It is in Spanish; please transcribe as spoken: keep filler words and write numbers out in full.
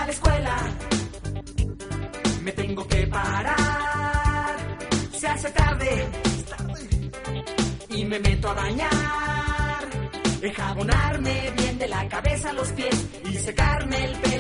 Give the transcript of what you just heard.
a la escuela, me tengo que parar. Se hace tarde y me meto a bañar, enjabonarme bien de la cabeza a los pies y secarme el pelo